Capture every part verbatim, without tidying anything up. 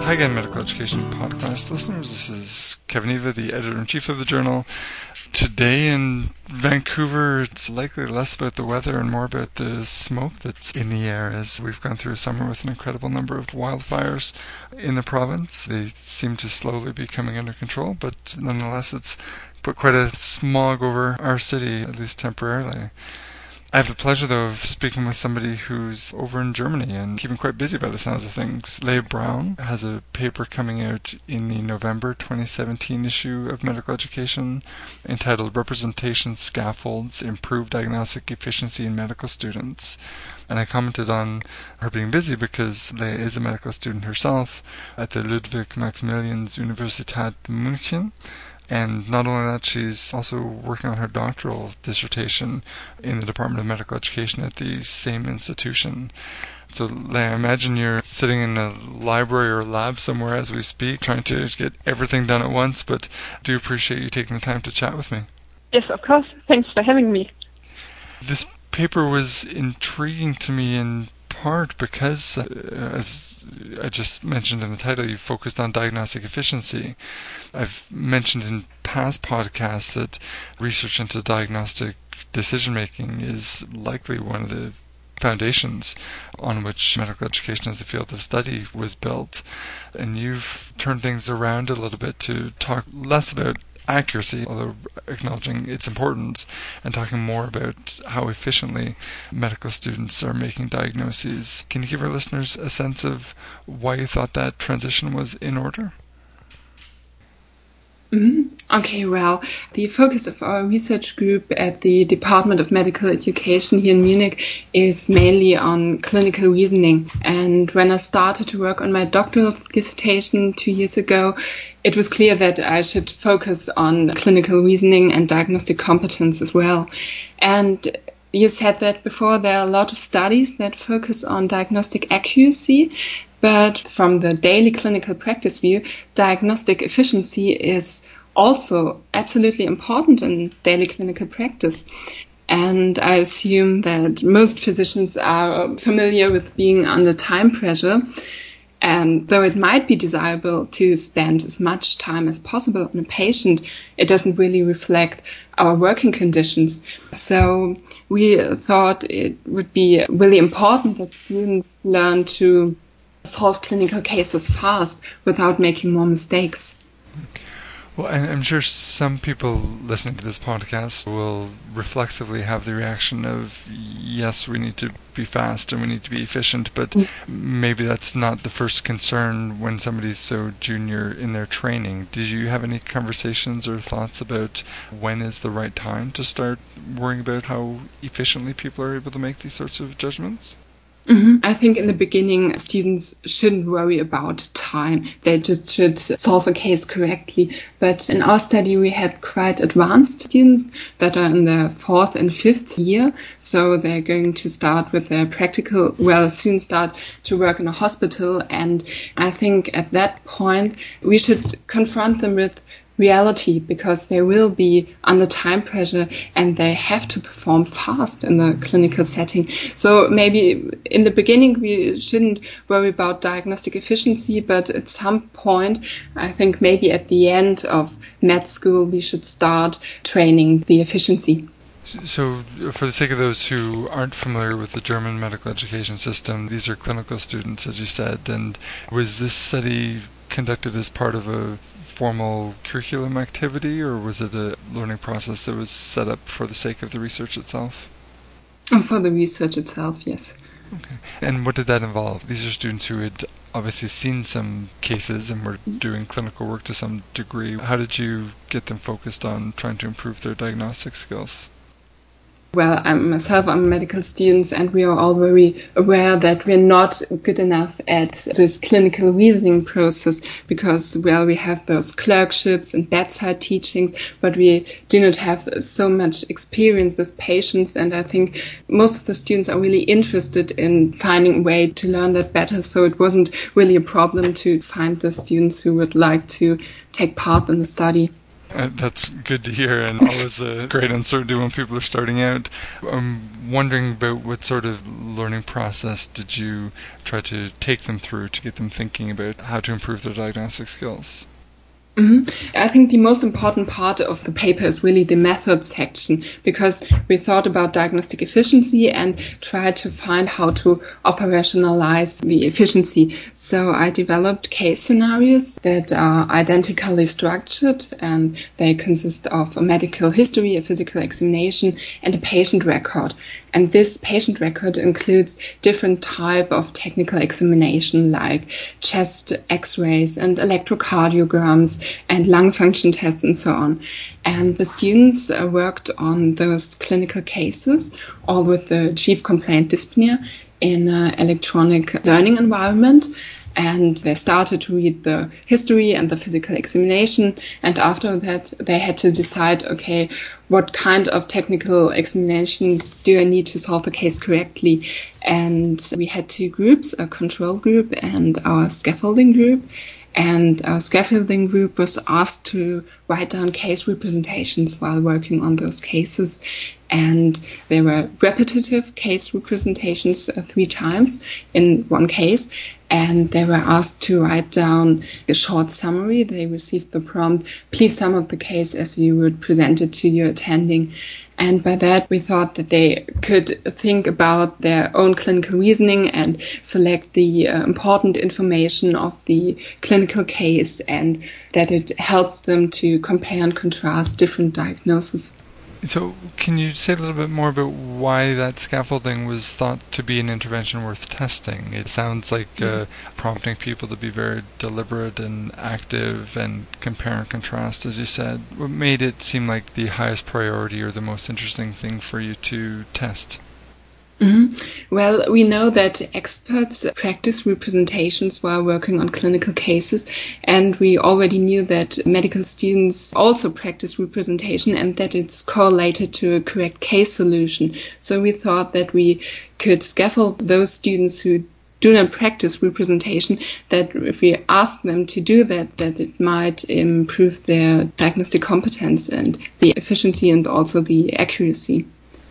Hi again, Medical Education Podcast listeners. This is Kevin Eva, the Editor-in-Chief of the journal. Today in Vancouver, it's likely less about the weather and more about the smoke that's in the air, as we've gone through a summer with an incredible number of wildfires in the province. They seem to slowly be coming under control, but nonetheless it's put quite a smog over our city, at least temporarily. I have the pleasure, though, of speaking with somebody who's over in Germany and keeping quite busy by the sounds of things. Leah Braun has a paper coming out in the November twenty seventeen issue of Medical Education entitled Representation Scaffolds Improve Diagnostic Efficiency in Medical Students. And I commented on her being busy because Leah is a medical student herself at the Ludwig Maximilians Universität München. And not only that, she's also working on her doctoral dissertation in the Department of Medical Education at the same institution. So, Leah, I imagine you're sitting in a library or lab somewhere as we speak, trying to get everything done at once, but I do appreciate you taking the time to chat with me. Yes, of course. Thanks for having me. This paper was intriguing to me in part because, uh, as I just mentioned in the title, you focused on diagnostic efficiency. I've mentioned in past podcasts that research into diagnostic decision-making is likely one of the foundations on which medical education as a field of study was built. And you've turned things around a little bit to talk less about accuracy, although acknowledging its importance, and talking more about how efficiently medical students are making diagnoses. Can you give our listeners a sense of why you thought that transition was in order? Mm-hmm. Okay, well, the focus of our research group at the Department of Medical Education here in Munich is mainly on clinical reasoning. And when I started to work on my doctoral dissertation two years ago, it was clear that I should focus on clinical reasoning and diagnostic competence as well. And you said that before, there are a lot of studies that focus on diagnostic accuracy. But from the daily clinical practice view, diagnostic efficiency is also absolutely important in daily clinical practice. And I assume that most physicians are familiar with being under time pressure. And though it might be desirable to spend as much time as possible on a patient, it doesn't really reflect our working conditions. So we thought it would be really important that students learn to solve clinical cases fast without making more mistakes. Well, I'm sure some people listening to this podcast will reflexively have the reaction of, yes, we need to be fast and we need to be efficient, but maybe that's not the first concern when somebody's so junior in their training. Did you have any conversations or thoughts about when is the right time to start worrying about how efficiently people are able to make these sorts of judgments? Mm-hmm. I think in the beginning, students shouldn't worry about time. They just should solve a case correctly. But in our study, we had quite advanced students that are in their fourth and fifth year. So they're going to start with their practical, well, soon start to work in a hospital. And I think at that point, we should confront them with reality, because they will be under time pressure and they have to perform fast in the clinical setting. So maybe in the beginning we shouldn't worry about diagnostic efficiency, but at some point, I think maybe at the end of med school, we should start training the efficiency. So, for the sake of those who aren't familiar with the German medical education system, these are clinical students, as you said, and was this study conducted as part of a formal curriculum activity, or was it a learning process that was set up for the sake of the research itself? For the research itself, yes. Okay. And what did that involve? These are students who had obviously seen some cases and were doing clinical work to some degree. How did you get them focused on trying to improve their diagnostic skills? Well, I'm myself, I'm a medical student, and we are all very aware that we're not good enough at this clinical reasoning process because, well, we have those clerkships and bedside teachings, but we do not have so much experience with patients. And I think most of the students are really interested in finding a way to learn that better. So it wasn't really a problem to find the students who would like to take part in the study. Uh, that's good to hear, and always a great uncertainty when people are starting out. I'm wondering about what sort of learning process did you try to take them through to get them thinking about how to improve their diagnostic skills? Mm-hmm. I think the most important part of the paper is really the method section, because we thought about diagnostic efficiency and tried to find how to operationalize the efficiency. So I developed case scenarios that are identically structured, and they consist of a medical history, a physical examination, and a patient record. And this patient record includes different type of technical examination like chest x-rays and electrocardiograms and lung function tests and so on. And the students uh, worked on those clinical cases, all with the chief complaint dyspnea in an electronic learning environment. And they started to read the history and the physical examination. And after that, they had to decide, okay, what kind of technical examinations do I need to solve the case correctly? And we had two groups, a control group and our scaffolding group. And our scaffolding group was asked to write down case representations while working on those cases. And they were repetitive case representations uh, three times in one case. And they were asked to write down a short summary. They received the prompt, please sum up the case as you would present it to your attending. And by that, we thought that they could think about their own clinical reasoning and select the uh, important information of the clinical case, and that it helps them to compare and contrast different diagnoses. So can you say a little bit more about why that scaffolding was thought to be an intervention worth testing? It sounds like uh, prompting people to be very deliberate and active and compare and contrast, as you said. What made it seem like the highest priority or the most interesting thing for you to test? Mm-hmm. Well, we know that experts practice representations while working on clinical cases, and we already knew that medical students also practice representation and that it's correlated to a correct case solution. So we thought that we could scaffold those students who do not practice representation, that if we ask them to do that, that it might improve their diagnostic competence and the efficiency and also the accuracy.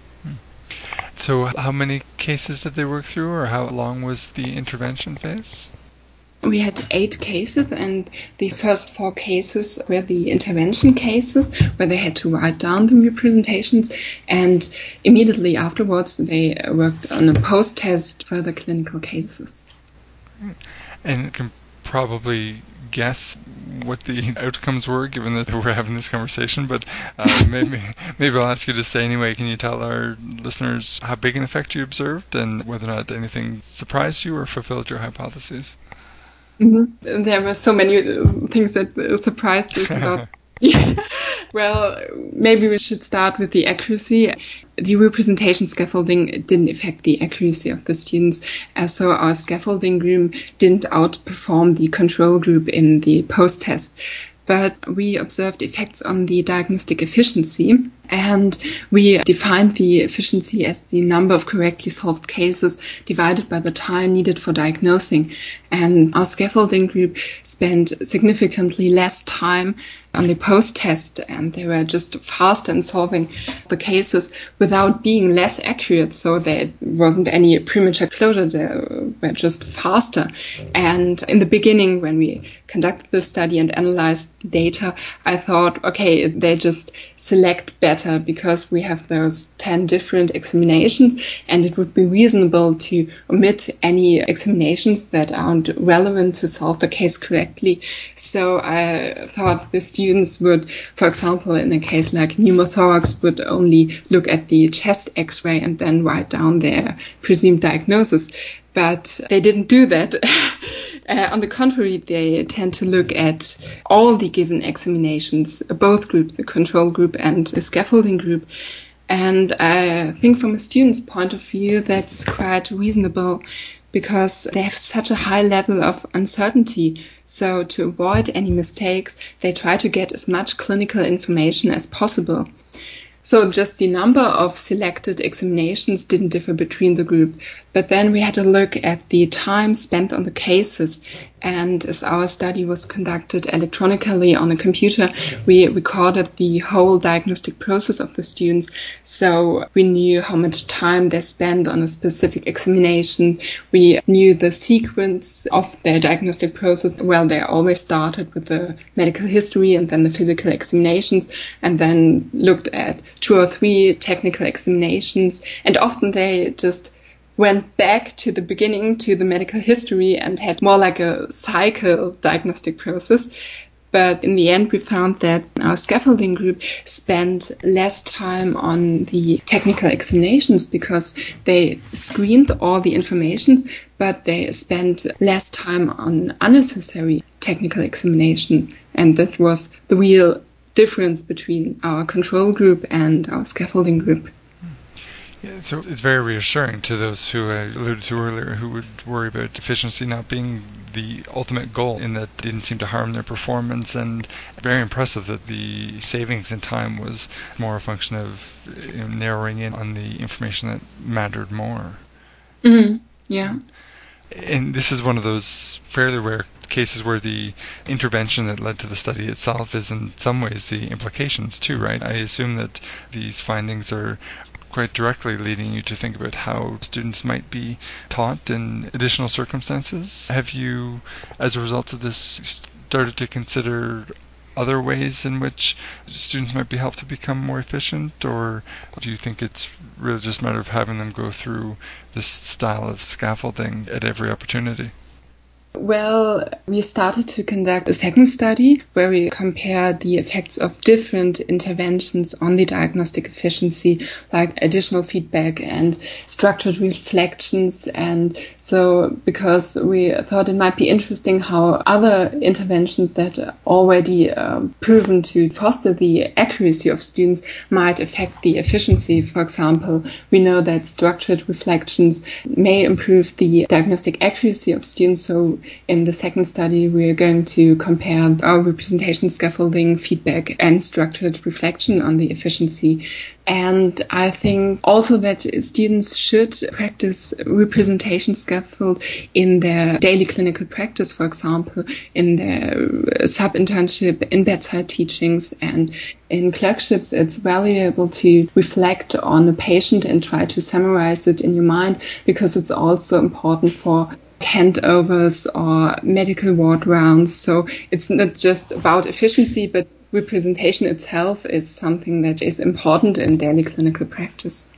So how many cases did they work through, or how long was the intervention phase? We had eight cases, and the first four cases were the intervention cases, where they had to write down the representations, and immediately afterwards they worked on a post-test further clinical cases. And you can probably guess what the outcomes were, given that we're having this conversation, but uh, maybe maybe I'll ask you to say anyway. Can you tell our listeners how big an effect you observed and whether or not anything surprised you or fulfilled your hypotheses? Mm-hmm. There were so many things that uh, surprised us about. Well, maybe we should start with the accuracy. The representation scaffolding didn't affect the accuracy of the students, uh, so our scaffolding group didn't outperform the control group in the post-test. But we observed effects on the diagnostic efficiency, and we defined the efficiency as the number of correctly solved cases divided by the time needed for diagnosing. And our scaffolding group spent significantly less time on the post-test, and they were just faster in solving the cases without being less accurate, so there wasn't any premature closure, they were just faster. And in the beginning, when we conducted the study and analyzed the data, I thought, okay, they just select better because we have those ten different examinations, and it would be reasonable to omit any examinations that aren't relevant to solve the case correctly. So I thought the students would, for example, in a case like pneumothorax, would only look at the chest x-ray and then write down their presumed diagnosis. But they didn't do that. Uh, on the contrary, they tend to look at all the given examinations, both groups, the control group and the scaffolding group. And I think from a student's point of view, that's quite reasonable because they have such a high level of uncertainty. So to avoid any mistakes, they try to get as much clinical information as possible. So just the number of selected examinations didn't differ between the group. But then we had to look at the time spent on the cases. And as our study was conducted electronically on a computer, we recorded the whole diagnostic process of the students. So we knew how much time they spent on a specific examination. We knew the sequence of their diagnostic process. Well, they always started with the medical history and then the physical examinations, and then looked at two or three technical examinations. And often they just went back to the beginning, to the medical history, and had more like a cycle diagnostic process. But in the end, we found that our scaffolding group spent less time on the technical examinations because they screened all the information, but they spent less time on unnecessary technical examination. And that was the real difference between our control group and our scaffolding group. Yeah, so it's very reassuring to those who I alluded to earlier who would worry about efficiency not being the ultimate goal, in that it didn't seem to harm their performance, and very impressive that the savings in time was more a function of, you know, narrowing in on the information that mattered more. Mm-hmm. Yeah. And this is one of those fairly rare cases where the intervention that led to the study itself is in some ways the implications too, right? I assume that these findings are quite directly leading you to think about how students might be taught in additional circumstances. Have you, as a result of this, started to consider other ways in which students might be helped to become more efficient, or do you think it's really just a matter of having them go through this style of scaffolding at every opportunity? Well, we started to conduct a second study where we compared the effects of different interventions on the diagnostic efficiency, like additional feedback and structured reflections. And so because we thought it might be interesting how other interventions that are already um, proven to foster the accuracy of students might affect the efficiency. For example, we know that structured reflections may improve the diagnostic accuracy of students. So in the second study, we are going to compare our representation scaffolding, feedback, and structured reflection on the efficiency. And I think also that students should practice representation scaffold in their daily clinical practice, for example, in their sub-internship, in bedside teachings, and in clerkships. It's valuable to reflect on a patient and try to summarize it in your mind, because it's also important for handovers or medical ward rounds. So it's not just about efficiency, but representation itself is something that is important in daily clinical practice.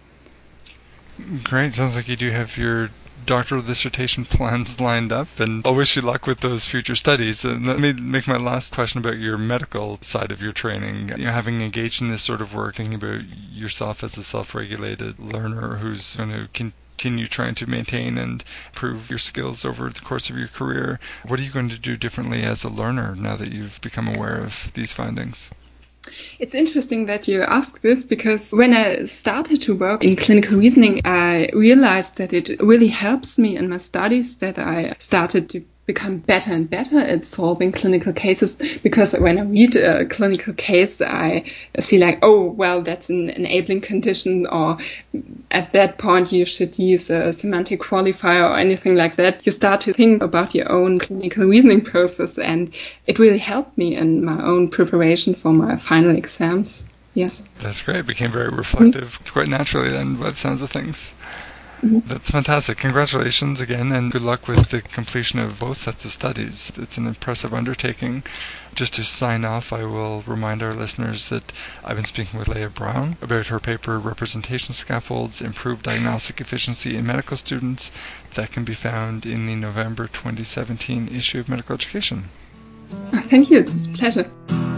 Great. Sounds like you do have your doctoral dissertation plans lined up, and I'll wish you luck with those future studies. And let me make my last question about your medical side of your training. You know, having engaged in this sort of work, thinking about yourself as a self-regulated learner who's going to continue continue trying to maintain and improve your skills over the course of your career. What are you going to do differently as a learner now that you've become aware of these findings? It's interesting that you ask this, because when I started to work in clinical reasoning, I realized that it really helps me in my studies, that I started to become better and better at solving clinical cases, because when I read a clinical case, I see like, oh, well, that's an enabling condition, or at that point you should use a semantic qualifier or anything like that. You start to think about your own clinical reasoning process, and it really helped me in my own preparation for my final exams. Yes. That's great. It became very reflective mm-hmm. quite naturally then, by the sounds of things. Mm-hmm. That's fantastic. Congratulations again, and good luck with the completion of both sets of studies. It's an impressive undertaking. Just to sign off, I will remind our listeners that I've been speaking with Leah Brown about her paper, Representation Scaffolds, Improved Diagnostic Efficiency in Medical Students. That can be found in the November twenty seventeen issue of Medical Education. Thank you. It was a pleasure.